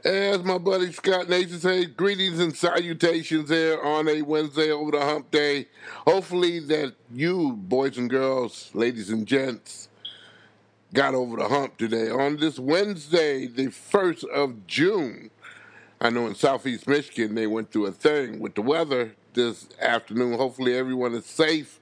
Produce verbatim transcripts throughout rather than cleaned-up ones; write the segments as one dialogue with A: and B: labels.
A: As my buddy Scott Nathan says, greetings and salutations there on a Wednesday over the hump day. Hopefully that you, boys and girls, ladies and gents, got over the hump today. On this Wednesday, the first of June, I know in southeast Michigan they went through a thing with the weather this afternoon. Hopefully everyone is safe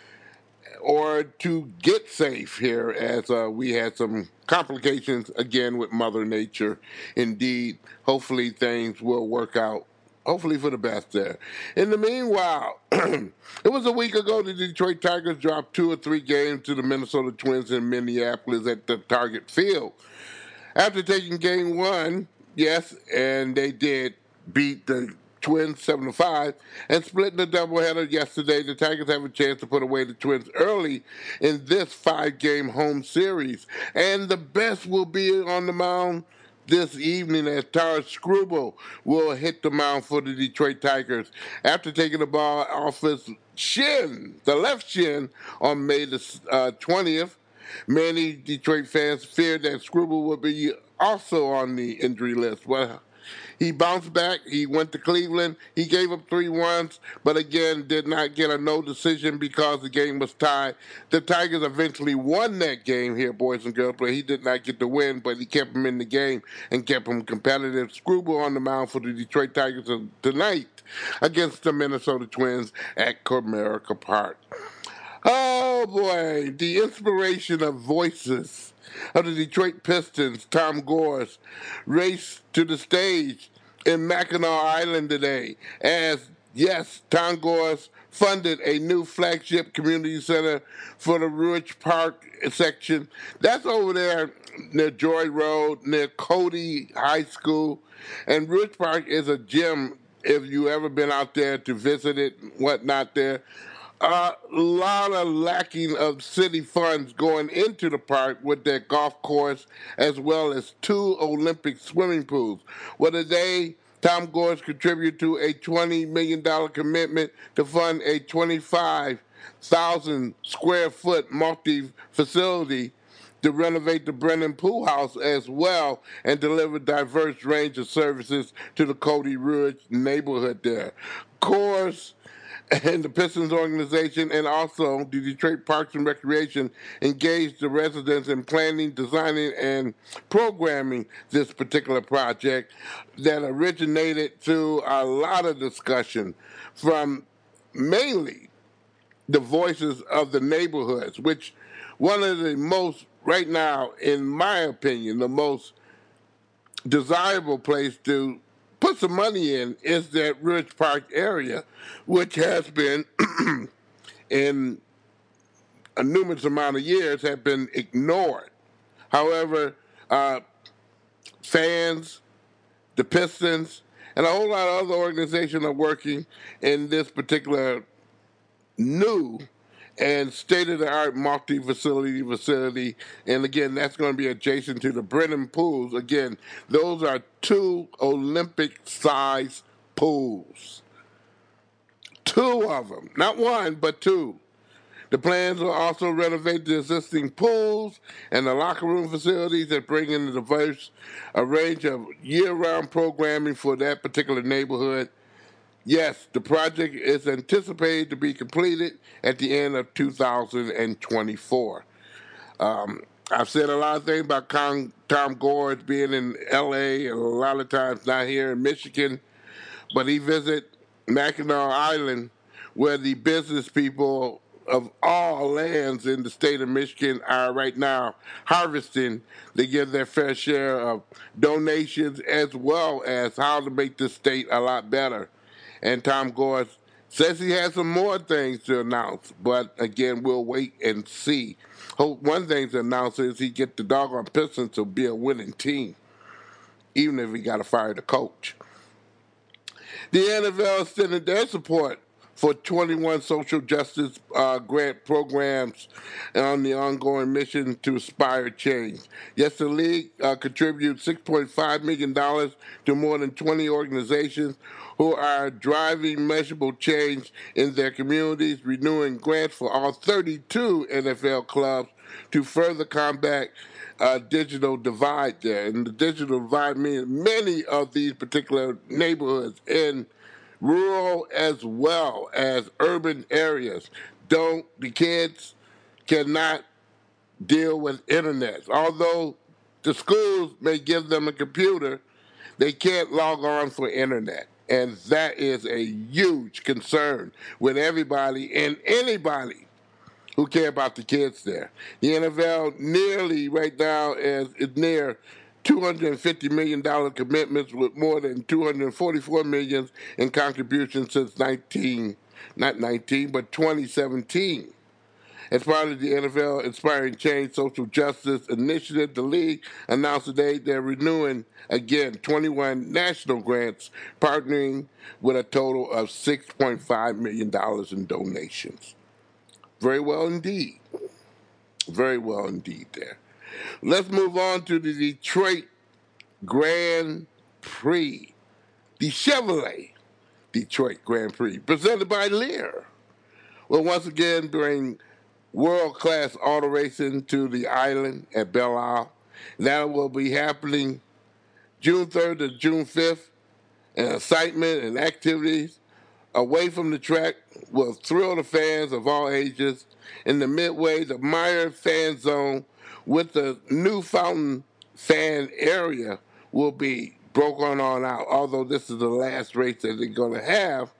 A: or to get safe here as uh, we had some complications again with Mother Nature. Indeed, hopefully things will work out. Hopefully for the best there. In the meanwhile, it was a week ago the Detroit Tigers dropped two or three games to the Minnesota Twins in Minneapolis at the Target Field. After taking game one, yes, and they did beat the Twins seven to five, and splitting the doubleheader yesterday, the Tigers have a chance to put away the Twins early in this five-game home series. And the best will be on the mound this evening as Taras Skubal will hit the mound for the Detroit Tigers after taking the ball off his shin, the left shin, on May the uh, twentieth. Many Detroit fans feared that Skubal would be also on the injury list. Well, he bounced back. He went to Cleveland. He gave up three runs, but again did not get a no decision because the game was tied. The Tigers eventually won that game here, boys and girls, but he did not get the win, but he kept him in the game and kept him competitive. Skubal on the mound for the Detroit Tigers tonight against the Minnesota Twins at Comerica Park. Oh boy, the inspiration of voices of the Detroit Pistons, Tom Gores, raced to the stage in Mackinac Island today as, yes, Tom Gores funded a new flagship community center for the Ridge Park section. That's over there near Joy Road, near Cody High School. And Ridge Park is a gym if you ever been out there to visit it, whatnot there. A lot of lacking of city funds going into the park with their golf course as well as two Olympic swimming pools. Well, today, Tom Gores contributed to a twenty million dollars commitment to fund a twenty-five thousand square foot multi-facility to renovate the Brennan Pool House as well and deliver diverse range of services to the Cody Ridge neighborhood there. Of course, and the Pistons organization and also the Detroit Parks and Recreation engaged the residents in planning, designing, and programming this particular project that originated through a lot of discussion from mainly the voices of the neighborhoods, which one of the most, right now, in my opinion, the most desirable place to put some money in is that Ridge Park area, which has been, in a numerous amount of years, have been ignored. However, uh, fans, the Pistons, and a whole lot of other organizations are working in this particular new and state-of-the-art multi-facility facility. And again, that's going to be adjacent to the Brennan Pools. Again, those are two Olympic-sized pools. Two of them. Not one, but two. The plans will also renovate the existing pools and the locker room facilities that bring in a diverse a range of year-round programming for that particular neighborhood. Yes, the project is anticipated to be completed at the end of two thousand twenty-four. Um, I've said a lot of things about Tom, Tom Gores being in L A and a lot of times not here in Michigan, but he visit Mackinac Island where the business people of all lands in the state of Michigan are right now harvesting to get their fair share of donations as well as how to make the state a lot better. And Tom Gores says he has some more things to announce, but again, we'll wait and see. Hope one thing to announce is he get the doggone Pistons to be a winning team, even if he got to fire the coach. The N F L extended their support for twenty-one social justice uh, grant programs on the ongoing mission to inspire change. Yes, the league uh, contributes six point five million dollars to more than twenty organizations who are driving measurable change in their communities, renewing grants for all thirty-two N F L clubs to further combat a digital divide there. And the digital divide means many of these particular neighborhoods in rural as well as urban areas don't, the kids cannot deal with internet. Although the schools may give them a computer, they can't log on for internet. And that is a huge concern with everybody and anybody who care about the kids there. The N F L nearly right now is, is near two hundred fifty million dollars commitments with more than two hundred forty-four million dollars in contributions since nineteen, not nineteen, but twenty seventeen. As part of the N F L Inspiring Change Social Justice Initiative, the league announced today they're renewing again twenty-one national grants, partnering with a total of six point five million dollars in donations. Very well indeed. Very well indeed there. Let's move on to the Detroit Grand Prix. The Chevrolet Detroit Grand Prix, presented by Lear, will once again bring world-class auto racing to the island at Belle Isle. That will be happening June third to June fifth, and excitement and activities away from the track will thrill the fans of all ages. In the Midway, the Meyer Fan Zone with the new fountain fan area will be broken on out, although this is the last race that they're going to have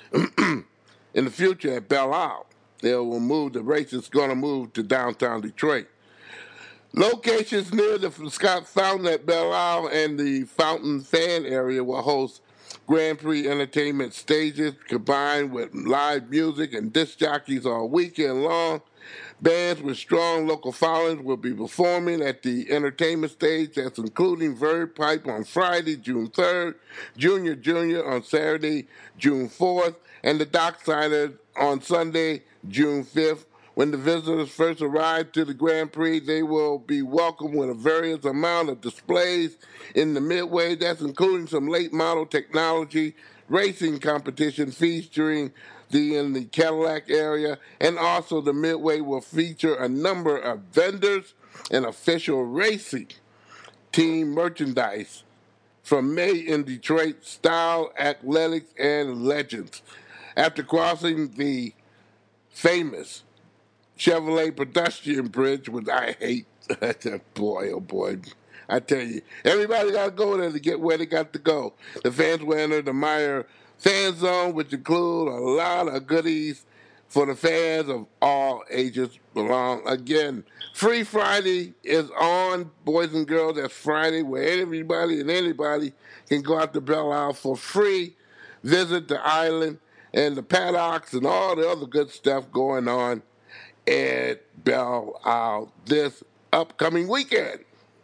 A: in the future at Belle Isle. They will move, the race is going to move to downtown Detroit. Locations near the Scott Fountain at Belle Isle and the Fountain Fan area will host Grand Prix entertainment stages combined with live music and disc jockeys all weekend long. Bands with strong local followings will be performing at the entertainment stage, that's including Verve Pipe on Friday, June third, Junior Junior on Saturday, June fourth, and the Docksiders on Sunday, June fifth. When the visitors first arrive to the Grand Prix, they will be welcomed with a various amount of displays in the Midway. That's including some late model technology, racing competition featuring the in the Cadillac area, and also the Midway will feature a number of vendors and official racing team merchandise from Made in Detroit, Style, Athletics, and Legends. After crossing the famous Chevrolet pedestrian bridge, which I hate, boy, oh boy, I tell you, everybody got to go there to get where they got to go. The fans will enter the Meyer Fan Zone, which include a lot of goodies for the fans of all ages belong. Again, Free Friday is on, boys and girls. That's Friday where everybody and anybody can go out to Belle Isle for free, visit the island and the paddocks and all the other good stuff going on at Belle Isle this upcoming weekend.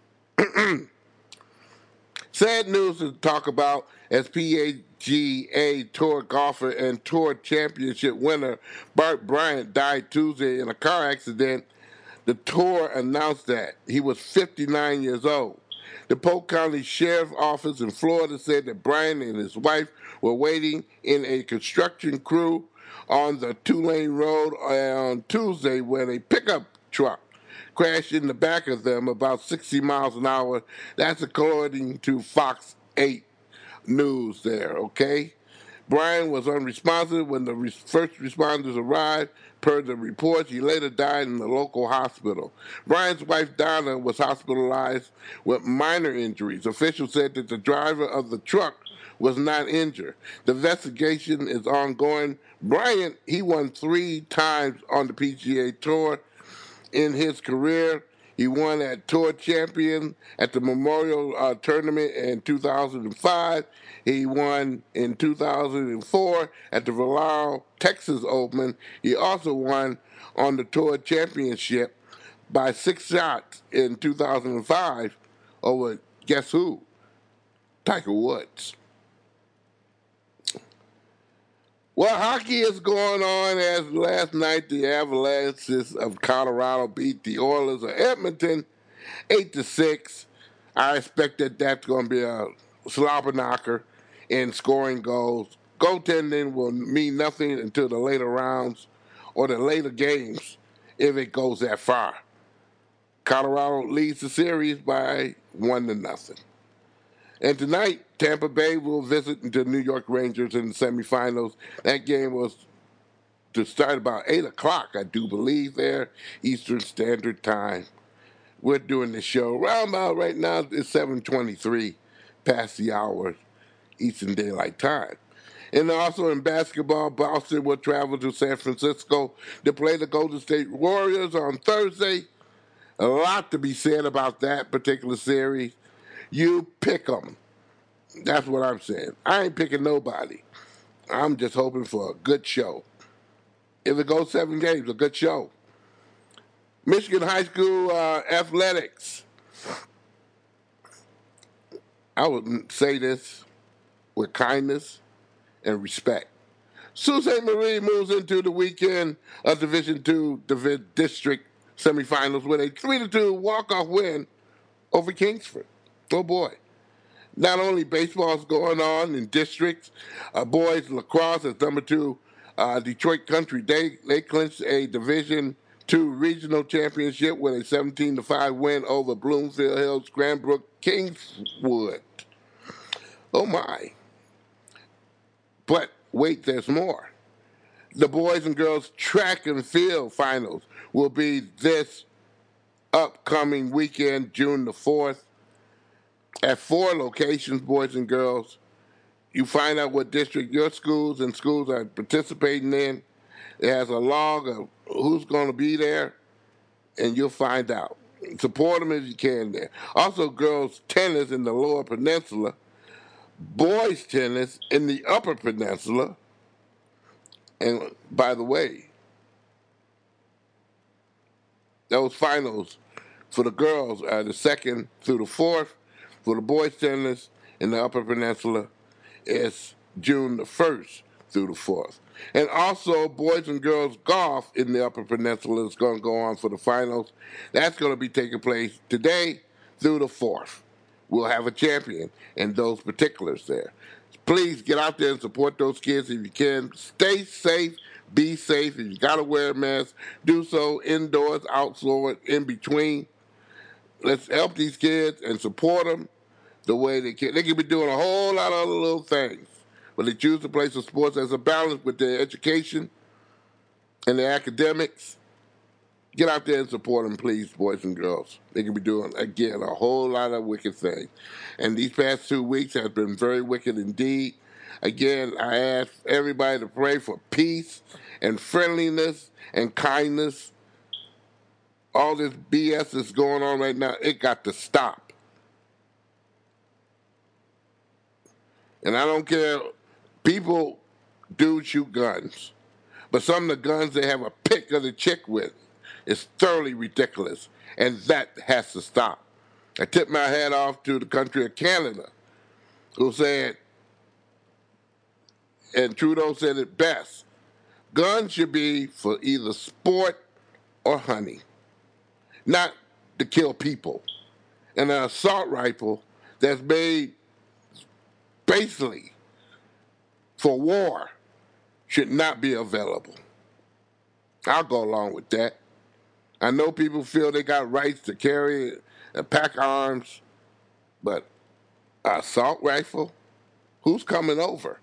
A: Sad news to talk about as P A G A Tour golfer and Tour Championship winner Bart Bryant died Tuesday in a car accident. The Tour announced that he was fifty-nine years old. The Polk County Sheriff's Office in Florida said that Bryant and his wife were waiting in a construction crew on the two-lane road on Tuesday when a pickup truck crashed in the back of them about sixty miles an hour. That's according to Fox eight News there, okay? Brian was unresponsive when the first responders arrived. Per the reports, he later died in the local hospital. Brian's wife, Donna, was hospitalized with minor injuries. Officials said that the driver of the truck was not injured. The investigation is ongoing. Bryant, he won three times on the P G A Tour in his career. He won at Tour Champion at the Memorial uh, Tournament in two thousand five. He won in two thousand four at the Valero, Texas Open. He also won on the Tour Championship by six shots in two thousand five over, guess who? Tiger Woods. Well, hockey is going on as last night the Avalanches of Colorado beat the Oilers of Edmonton eight to six. I expect that that's going to be a slobber knocker in scoring goals. Goaltending will mean nothing until the later rounds or the later games if it goes that far. Colorado leads the series by one to nothing. And tonight, Tampa Bay will visit the New York Rangers in the semifinals. That game was to start about eight o'clock, I do believe, there, Eastern Standard Time. We're doing the show around about right now, it's seven twenty-three, past the hour, Eastern Daylight Time. And also in basketball, Boston will travel to San Francisco to play the Golden State Warriors on Thursday. A lot to be said about that particular series. You pick 'em. That's what I'm saying. I ain't picking nobody. I'm just hoping for a good show. If it goes seven games, a good show. Michigan High School uh, athletics. I would say this with kindness and respect. Sault Ste. Marie moves into the weekend of Division Two district semifinals with a three to two walk-off win over Kingsford. Oh boy. Not only baseball is going on in districts, uh, boys lacrosse is number two. Uh, Detroit Country, they, they clinched a Division Two regional championship with a seventeen to five win over Bloomfield Hills, Cranbrook, Kingswood. Oh my. But wait, there's more. The boys and girls track and field finals will be this upcoming weekend, June the fourth, at four locations, boys and girls. You find out what district your schools and schools are participating in. It has a log of who's going to be there, and you'll find out. Support them if you can there. Also, girls tennis in the Lower Peninsula, boys tennis in the Upper Peninsula. And by the way, those finals for the girls are the second through the fourth. For the boys tennis in the Upper Peninsula, it's June the first through the fourth. And also, boys and girls golf in the Upper Peninsula is going to go on for the finals. That's going to be taking place today through the fourth. We'll have a champion in those particulars there. Please get out there and support those kids if you can. Stay safe. Be safe. If you got to wear a mask, do so indoors, outdoors, in between. Let's help these kids and support them the way they can. They could be doing a whole lot of other little things, but they choose to play some sports as a balance with their education and their academics. Get out there and support them, please, boys and girls. They could be doing, again, a whole lot of wicked things. And these past two weeks have been very wicked indeed. Again, I ask everybody to pray for peace and friendliness and kindness. All this B S that's going on right now, it got to stop. And I don't care, people do shoot guns. But some of the guns they have a pick of the chick with is thoroughly ridiculous. And that has to stop. I tip my hat off to the country of Canada, who said, and Trudeau said it best, guns should be for either sport or hunting, not to kill people. And an assault rifle that's made basically for war should not be available. I'll go along with that. I know people feel they got rights to carry and pack arms, but an assault rifle? Who's coming over?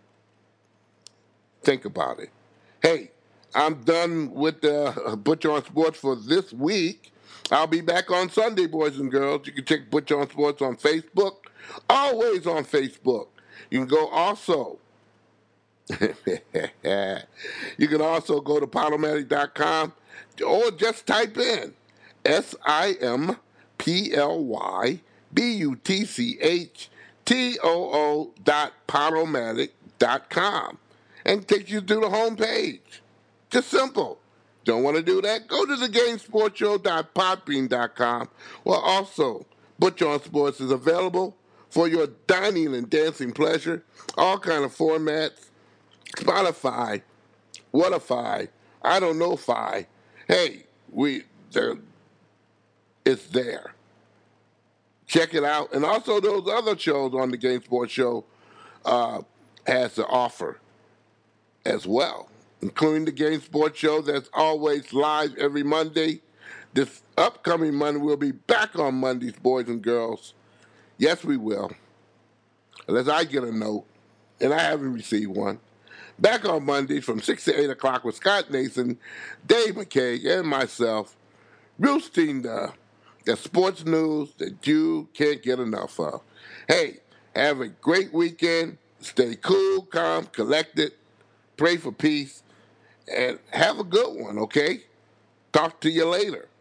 A: Think about it. Hey, I'm done with the Butcher on Sports for this week. I'll be back on Sunday, boys and girls. You can check Butcher on Sports on Facebook. Always on Facebook. You can go also. You can also go to Podomatic dot com or just type in S I M P L Y B U T C H T O O dot Podomatic dot com and take you to the home page. Just simple. Don't want to do that? Go to the game sports show dot podbean dot com. Well, also, Butcher on Sports is available for your dining and dancing pleasure. All kind of formats. Spotify, Whatify, I don't know Fi. Hey, we there. It's there. Check it out, and also those other shows on the Game Sports Show uh, has to offer as well, including the Game Sports Show that's always live every Monday. This upcoming Monday, we'll be back on Mondays, boys and girls. Yes, we will. Unless I get a note, and I haven't received one. Back on Mondays from six to eight o'clock with Scott Nason, Dave McKay, and myself, roosting the, the sports news that you can't get enough of. Hey, have a great weekend. Stay cool, calm, collected. Pray for peace. And have a good one, okay? Talk to you later.